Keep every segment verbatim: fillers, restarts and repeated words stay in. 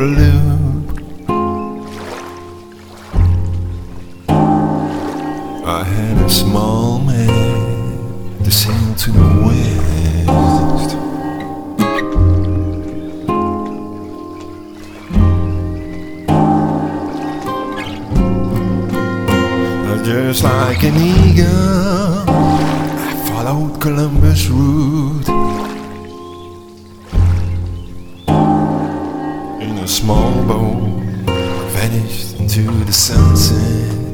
Guadeloupe. I had a small man to sail to the west. Just like an eagle, I followed Columbus' route. In a small boat, I vanished into the sunset.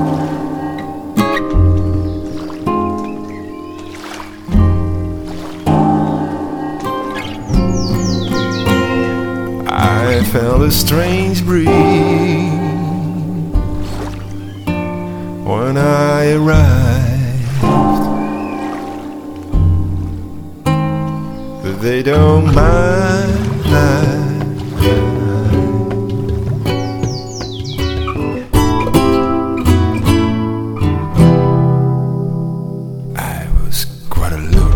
I felt a strange breeze when I arrived, but they don't mind. I was Guadeloupe.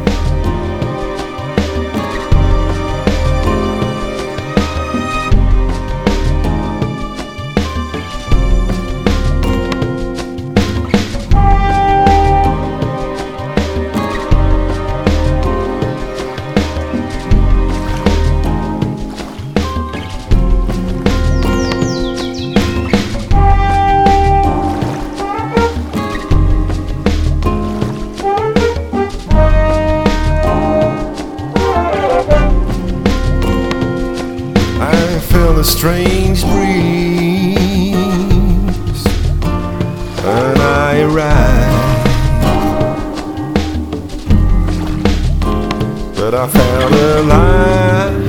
I felt a strange breeze when I arrived, but I felt alive.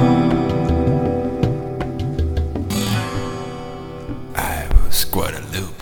Guadeloupe.